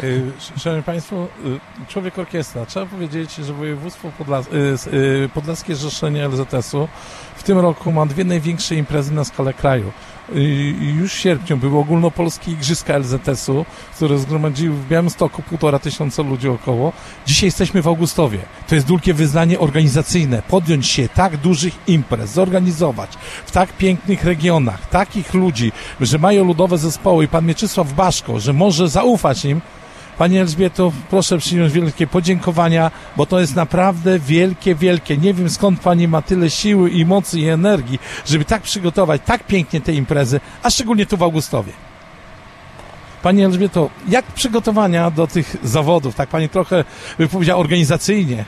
Szanowni Państwo, człowiek orkiestra. Trzeba powiedzieć, że województwo podlaskie zrzeszenie LZS-u w tym roku ma dwie największe imprezy na skalę kraju. Już w sierpniu były ogólnopolskie igrzyska LZS-u, które zgromadziły w Białymstoku 1500 ludzi około. Dzisiaj jesteśmy w Augustowie. To jest wielkie wyznanie organizacyjne. Podjąć się tak dużych imprez, zorganizować w tak pięknych regionach, takich ludzi, że mają ludowe zespoły i pan Mieczysław Baszko, że może zaufać im. Pani Elżbieto, proszę przyjąć wielkie podziękowania, bo to jest naprawdę wielkie. Nie wiem, skąd Pani ma tyle siły i mocy i energii, żeby tak przygotować tak pięknie te imprezy, a szczególnie tu w Augustowie. Pani Elżbieto, jak przygotowania do tych zawodów? Tak Pani trochę powiedziała organizacyjnie.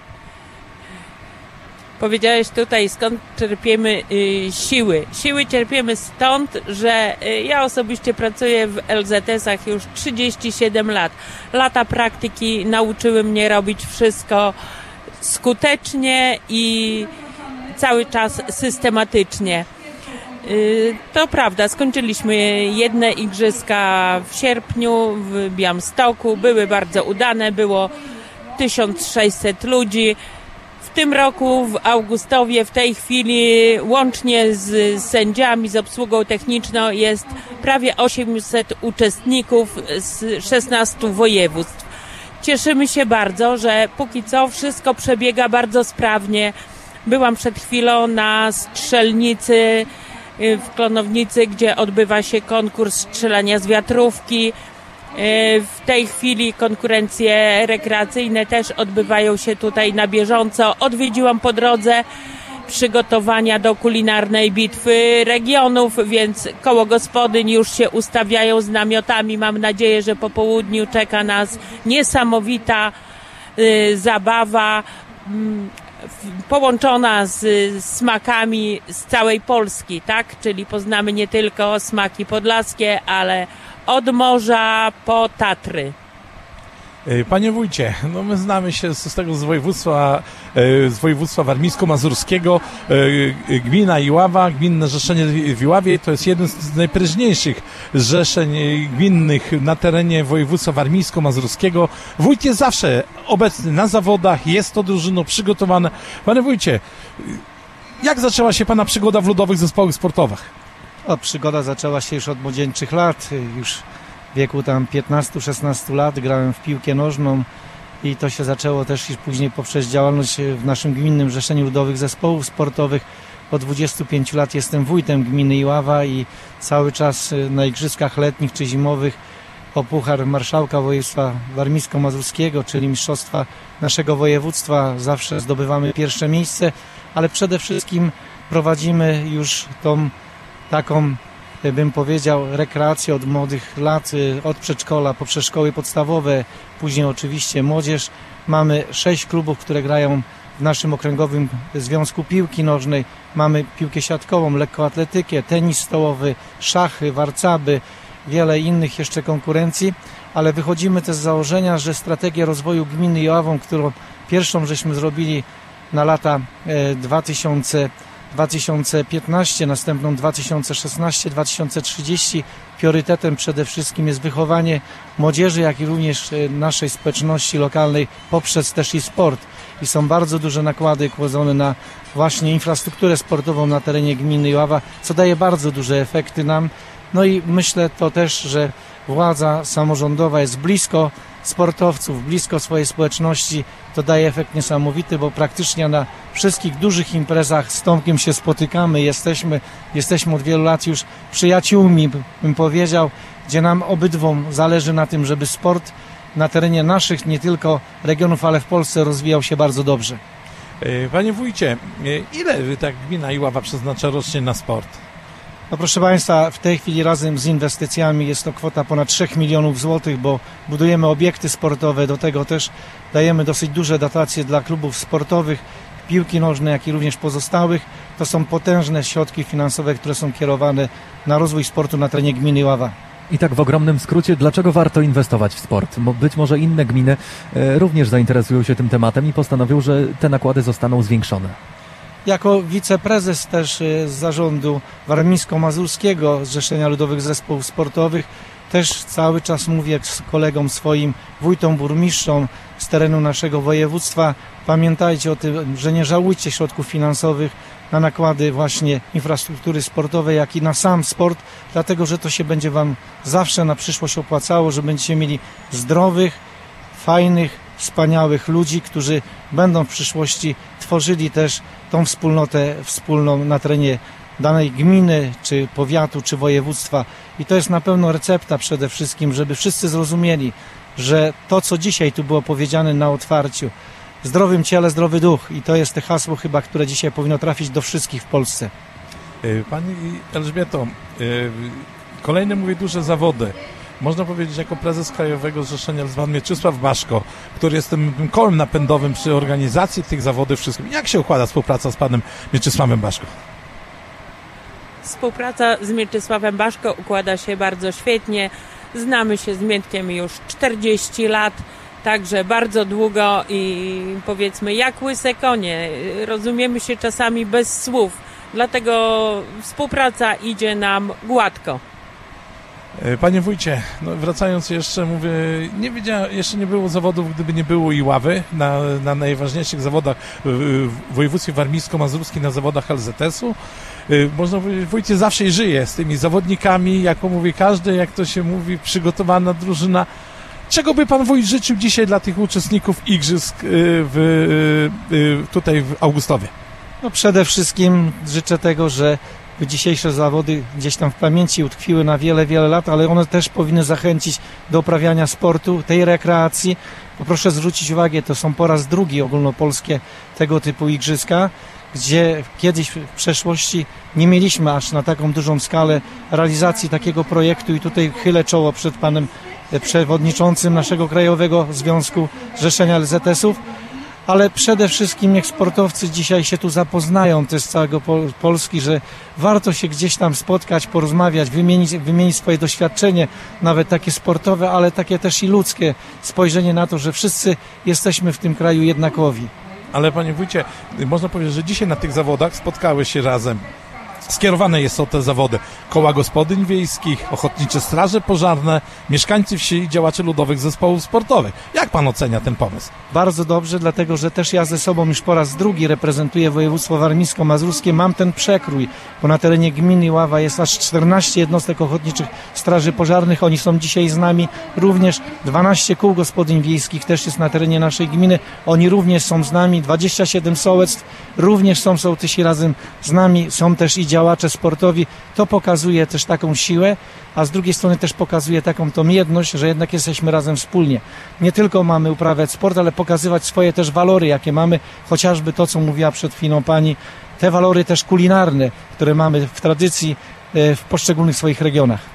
Powiedziałeś tutaj, skąd czerpiemy siły. Siły czerpiemy stąd, że ja osobiście pracuję w LZS-ach już 37 lat. Lata praktyki nauczyły mnie robić wszystko skutecznie i cały czas systematycznie. To prawda, skończyliśmy jedne igrzyska w sierpniu w Białymstoku. Były bardzo udane, było 1600 ludzi. W tym roku w Augustowie w tej chwili łącznie z sędziami, z obsługą techniczną jest prawie 800 uczestników z 16 województw. Cieszymy się bardzo, że póki co wszystko przebiega bardzo sprawnie. Byłam przed chwilą na strzelnicy w Klonownicy, gdzie odbywa się konkurs strzelania z wiatrówki. W tej chwili konkurencje rekreacyjne też odbywają się tutaj na bieżąco. Odwiedziłam po drodze przygotowania do kulinarnej bitwy regionów, więc koło gospodyń już się ustawiają z namiotami. Mam nadzieję, że po południu czeka nas niesamowita zabawa połączona z smakami z całej Polski, tak? Czyli poznamy nie tylko smaki podlaskie, ale od morza po Tatry. Panie wójcie, no my znamy się z województwa warmińsko-mazurskiego. Gmina Iława, Gminne Zrzeszenie w Iławie to jest jeden z najprężniejszych zrzeszeń gminnych na terenie województwa warmińsko-mazurskiego. Wójt jest zawsze obecny na zawodach, jest to drużyną przygotowane. Panie wójcie, jak zaczęła się pana przygoda w ludowych zespołach sportowych? Przygoda zaczęła się już od młodzieńczych lat, już w wieku tam 15-16 lat grałem w piłkę nożną i to się zaczęło też już później poprzez działalność w naszym gminnym Zrzeszeniu Ludowych Zespołów Sportowych. Od 25 lat jestem wójtem gminy Iława i cały czas na igrzyskach letnich czy zimowych o Puchar Marszałka Województwa Warmińsko-Mazurskiego, czyli mistrzostwa naszego województwa, zawsze zdobywamy pierwsze miejsce, ale przede wszystkim prowadzimy już tą taką, bym powiedział, rekreację od młodych lat, od przedszkola poprzez szkoły podstawowe, później oczywiście młodzież. Mamy 6 klubów, które grają w naszym okręgowym Związku Piłki Nożnej. Mamy piłkę siatkową, lekkoatletykę, tenis stołowy, szachy, warcaby, wiele innych jeszcze konkurencji, ale wychodzimy też z założenia, że strategia rozwoju gminy Iławą, którą pierwszą żeśmy zrobili na lata 2015, następną 2016-2030. Priorytetem przede wszystkim jest wychowanie młodzieży, jak i również naszej społeczności lokalnej poprzez też i sport. I są bardzo duże nakłady kładzione na właśnie infrastrukturę sportową na terenie gminy Iława, co daje bardzo duże efekty nam. No i myślę to też, że władza samorządowa jest blisko sportowców, blisko swojej społeczności. To daje efekt niesamowity, bo praktycznie na wszystkich dużych imprezach z Tomkiem się spotykamy. Jesteśmy od wielu lat już przyjaciółmi, bym powiedział, gdzie nam obydwom zależy na tym, żeby sport na terenie naszych, nie tylko regionów, ale w Polsce rozwijał się bardzo dobrze. Panie wójcie, ile tak gmina Iława przeznacza rocznie na sport? No proszę Państwa, w tej chwili razem z inwestycjami jest to kwota ponad 3 milionów złotych, bo budujemy obiekty sportowe, do tego też dajemy dosyć duże dotacje dla klubów sportowych, piłki nożnej, jak i również pozostałych. To są potężne środki finansowe, które są kierowane na rozwój sportu na terenie gminy Iława. I tak w ogromnym skrócie, dlaczego warto inwestować w sport? Bo być może inne gminy również zainteresują się tym tematem i postanowią, że te nakłady zostaną zwiększone. Jako wiceprezes też z zarządu Warmińsko-Mazurskiego Zrzeszenia Ludowych Zespołów Sportowych też cały czas mówię z kolegom swoim, wójtom, burmistrzom z terenu naszego województwa, pamiętajcie o tym, że nie żałujcie środków finansowych na nakłady właśnie infrastruktury sportowej, jak i na sam sport, dlatego że to się będzie Wam zawsze na przyszłość opłacało, że będziecie mieli zdrowych, fajnych, wspaniałych ludzi, którzy będą w przyszłości tworzyli też tą wspólnotę wspólną na terenie danej gminy, czy powiatu, czy województwa. I to jest na pewno recepta przede wszystkim, żeby wszyscy zrozumieli, że to, co dzisiaj tu było powiedziane na otwarciu, w zdrowym ciele, zdrowy duch. I to jest te hasło chyba, które dzisiaj powinno trafić do wszystkich w Polsce. Pani Elżbieto, kolejne, mówię, duże zawody. Można powiedzieć, jako prezes Krajowego Zrzeszenia pan Mieczysław Baszko, który jest tym kołem napędowym przy organizacji tych zawodów wszystkim. Jak się układa współpraca z panem Mieczysławem Baszko? Współpraca z Mieczysławem Baszko układa się bardzo świetnie. Znamy się z Mietkiem już 40 lat, także bardzo długo i powiedzmy jak łyse konie. Rozumiemy się czasami bez słów, dlatego współpraca idzie nam gładko. Panie wójcie, no wracając jeszcze, mówię, jeszcze nie było zawodów, gdyby nie było Iławy na najważniejszych zawodach w województwie warmińsko-mazurskim, na zawodach LZS-u. Można powiedzieć, wójcie zawsze żyje z tymi zawodnikami, jako mówi każdy, jak to się mówi, przygotowana drużyna. Czego by pan wójt życzył dzisiaj dla tych uczestników igrzysk tutaj w Augustowie? No przede wszystkim życzę tego, że dzisiejsze zawody gdzieś tam w pamięci utkwiły na wiele, wiele lat, ale one też powinny zachęcić do uprawiania sportu, tej rekreacji. Proszę zwrócić uwagę, to są po raz drugi ogólnopolskie tego typu igrzyska, gdzie kiedyś w przeszłości nie mieliśmy aż na taką dużą skalę realizacji takiego projektu i tutaj chylę czoło przed panem przewodniczącym naszego Krajowego Związku Zrzeszenia LZS-ów, ale przede wszystkim niech sportowcy dzisiaj się tu zapoznają też z całego Polski, że warto się gdzieś tam spotkać, porozmawiać, wymienić swoje doświadczenie, nawet takie sportowe, ale takie też i ludzkie spojrzenie na to, że wszyscy jesteśmy w tym kraju jednakowi. Ale panie wójcie, można powiedzieć, że dzisiaj na tych zawodach spotkały się razem. Skierowane są te zawody koła gospodyń wiejskich, ochotnicze straże pożarne, mieszkańcy wsi i działacze ludowych zespołów sportowych. Jak pan ocenia ten pomysł? Bardzo dobrze, dlatego że też ja ze sobą już po raz drugi reprezentuję województwo warmińsko-mazurskie. Mam ten przekrój, bo na terenie gminy Iława jest aż 14 jednostek ochotniczych straży pożarnych. Oni są dzisiaj z nami. Również 12 kół gospodyń wiejskich też jest na terenie naszej gminy. Oni również są z nami. 27 sołectw również są sołtysi razem z nami. Są też i działacze sportowi. To pokazuje też taką siłę, a z drugiej strony też pokazuje taką tą jedność, że jednak jesteśmy razem wspólnie. Nie tylko mamy uprawiać sport, ale pokazywać swoje też walory, jakie mamy, chociażby to, co mówiła przed chwilą pani, te walory też kulinarne, które mamy w tradycji w poszczególnych swoich regionach.